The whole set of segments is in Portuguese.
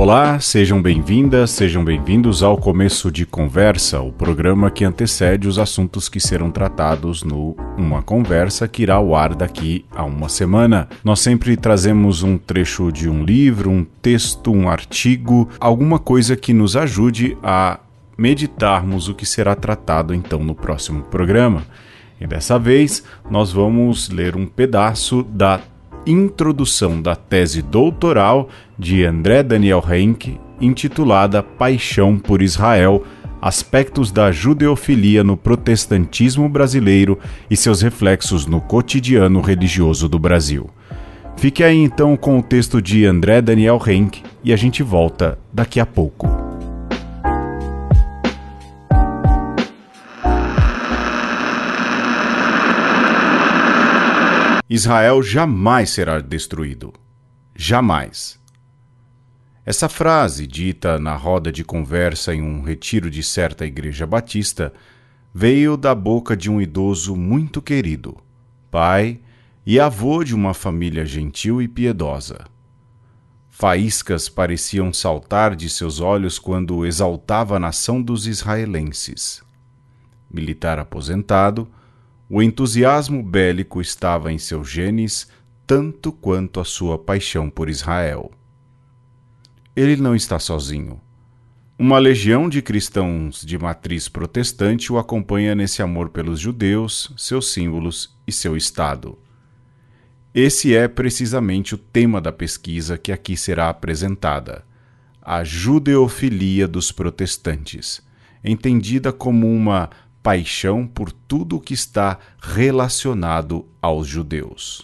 Olá, sejam bem-vindas, sejam bem-vindos ao Começo de Conversa, o programa que antecede os assuntos que serão tratados no Uma Conversa que irá ao ar daqui a uma semana. Nós sempre trazemos um trecho de um livro, um texto, um artigo, alguma coisa que nos ajude a meditarmos o que será tratado então no próximo programa. E dessa vez nós vamos ler um pedaço da introdução da tese doutoral de André Daniel Henke, intitulada Paixão por Israel, aspectos da judeofilia no protestantismo brasileiro e seus reflexos no cotidiano religioso do Brasil. Fique aí então com o texto de André Daniel Henke e a gente volta daqui a pouco. Israel jamais será destruído. Jamais. Essa frase, dita na roda de conversa em um retiro de certa igreja batista, veio da boca de um idoso muito querido, pai e avô de uma família gentil e piedosa. Faíscas pareciam saltar de seus olhos quando exaltava a nação dos israelenses. Militar aposentado, o entusiasmo bélico estava em seus genes tanto quanto a sua paixão por Israel. Ele não está sozinho. Uma legião de cristãos de matriz protestante o acompanha nesse amor pelos judeus, seus símbolos e seu Estado. Esse é precisamente o tema da pesquisa que aqui será apresentada: a judeofilia dos protestantes, entendida como uma paixão por tudo o que está relacionado aos judeus.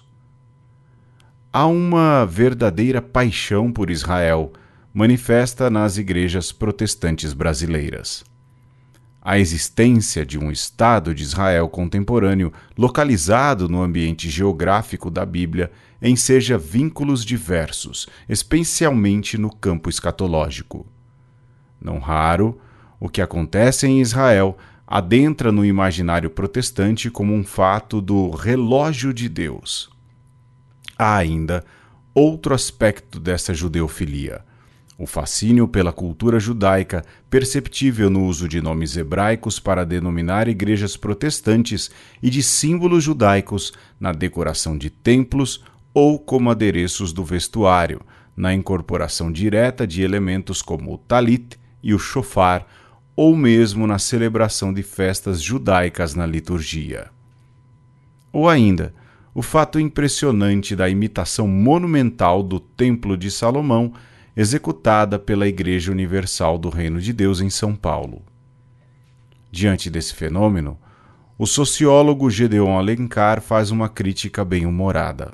Há uma verdadeira paixão por Israel manifesta nas igrejas protestantes brasileiras. A existência de um Estado de Israel contemporâneo localizado no ambiente geográfico da Bíblia enseja vínculos diversos, especialmente no campo escatológico. Não raro, o que acontece em Israel adentra no imaginário protestante como um fato do relógio de Deus. Há ainda outro aspecto dessa judeofilia: o fascínio pela cultura judaica, perceptível no uso de nomes hebraicos para denominar igrejas protestantes e de símbolos judaicos na decoração de templos ou como adereços do vestuário, na incorporação direta de elementos como o talit e o shofar, ou mesmo na celebração de festas judaicas na liturgia. Ou ainda, o fato impressionante da imitação monumental do Templo de Salomão, executada pela Igreja Universal do Reino de Deus em São Paulo. Diante desse fenômeno, o sociólogo Gedeon Alencar faz uma crítica bem-humorada.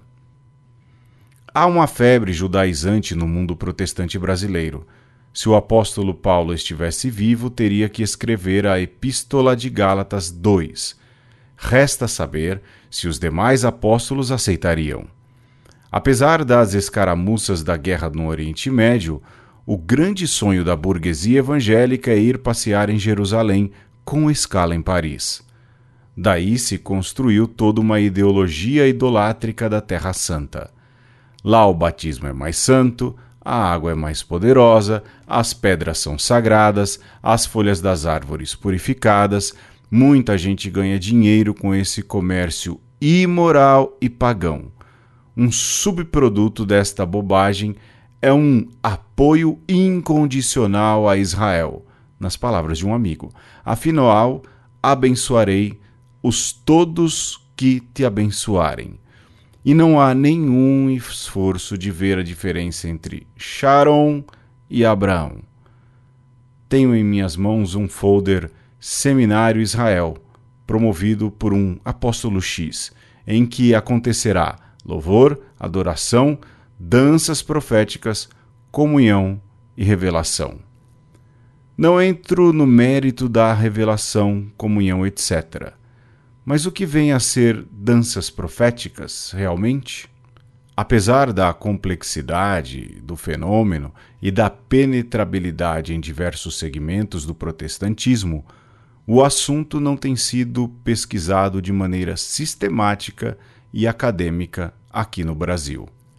Há uma febre judaizante no mundo protestante brasileiro. Se o apóstolo Paulo estivesse vivo, teria que escrever a Epístola de Gálatas 2. Resta saber se os demais apóstolos aceitariam. Apesar das escaramuças da guerra no Oriente Médio, o grande sonho da burguesia evangélica é ir passear em Jerusalém, com escala em Paris. Daí se construiu toda uma ideologia idolátrica da Terra Santa. Lá o batismo é mais santo, a água é mais poderosa, as pedras são sagradas, as folhas das árvores purificadas. Muita gente ganha dinheiro com esse comércio imoral e pagão. Um subproduto desta bobagem é um apoio incondicional a Israel, nas palavras de um amigo. Afinal, abençoarei os todos que te abençoarem. E não há nenhum esforço de ver a diferença entre Sharon e Abraão. Tenho em minhas mãos um folder Seminário Israel, promovido por um apóstolo X, em que acontecerá louvor, adoração, danças proféticas, comunhão e revelação. Não entro no mérito da revelação, comunhão, etc., mas o que vem a ser danças proféticas, realmente? Apesar da complexidade do fenômeno e da penetrabilidade em diversos segmentos do protestantismo, o assunto não tem sido pesquisado de maneira sistemática e acadêmica aqui no Brasil.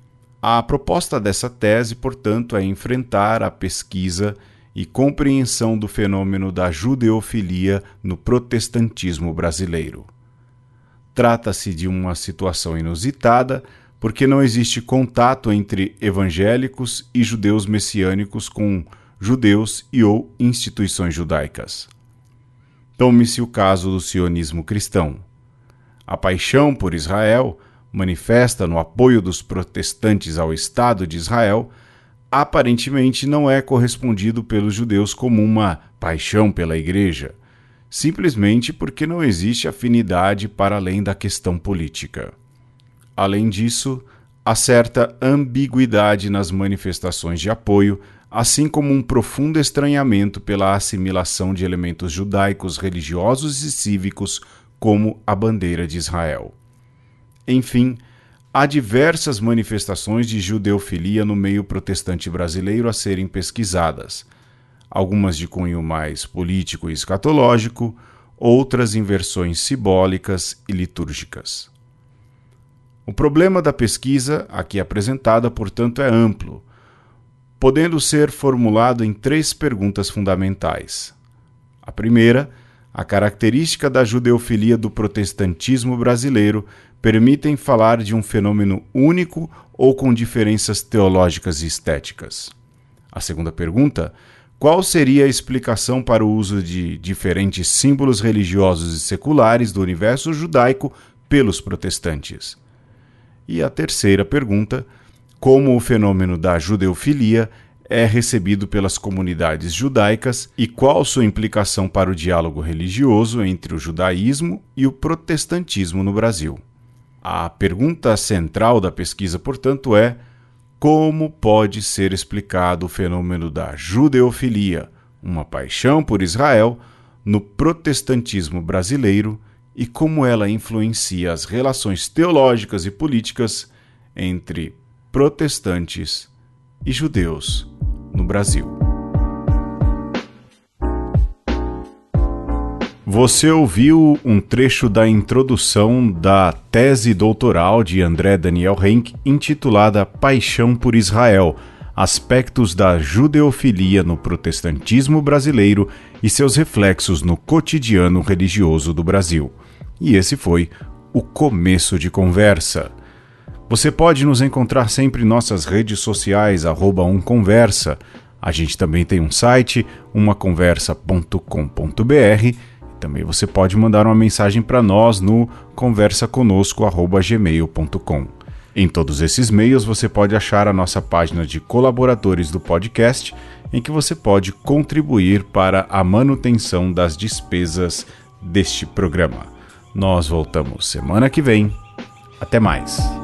A proposta dessa tese, portanto, é enfrentar a pesquisa e compreensão do fenômeno da judeofilia no protestantismo brasileiro. Trata-se de uma situação inusitada, porque não existe contato entre evangélicos e judeus messiânicos com judeus e ou instituições judaicas. Tome-se o caso do sionismo cristão. A paixão por Israel, manifesta no apoio dos protestantes ao Estado de Israel, aparentemente não é correspondido pelos judeus como uma paixão pela Igreja, simplesmente porque não existe afinidade para além da questão política. Além disso, há certa ambiguidade nas manifestações de apoio, assim como um profundo estranhamento pela assimilação de elementos judaicos religiosos e cívicos como a bandeira de Israel. Enfim, há diversas manifestações de judeofilia no meio protestante brasileiro a serem pesquisadas, algumas de cunho mais político e escatológico, outras em versões simbólicas e litúrgicas. O problema da pesquisa aqui apresentada, portanto, é amplo, podendo ser formulado em 3 perguntas fundamentais. A primeira, a característica da judeofilia do protestantismo brasileiro permitem falar de um fenômeno único ou com diferenças teológicas e estéticas? A segunda pergunta, qual seria a explicação para o uso de diferentes símbolos religiosos e seculares do universo judaico pelos protestantes? E a terceira pergunta, como o fenômeno da judeofilia é recebido pelas comunidades judaicas e qual sua implicação para o diálogo religioso entre o judaísmo e o protestantismo no Brasil? A pergunta central da pesquisa, portanto, é: como pode ser explicado o fenômeno da judeofilia, uma paixão por Israel, no protestantismo brasileiro e como ela influencia as relações teológicas e políticas entre protestantes e judeus no Brasil? Você ouviu um trecho da introdução da tese doutoral de André Daniel Henke, intitulada Paixão por Israel, aspectos da judeofilia no protestantismo brasileiro e seus reflexos no cotidiano religioso do Brasil. E esse foi o começo de conversa. Você pode nos encontrar sempre em nossas redes sociais, @umconversa. A gente também tem um site, umaconversa.com.br. Também você pode mandar uma mensagem para nós no conversaconosco@gmail.com. Em todos esses meios você pode achar a nossa página de colaboradores do podcast, em que você pode contribuir para a manutenção das despesas deste programa. Nós voltamos semana que vem. Até mais!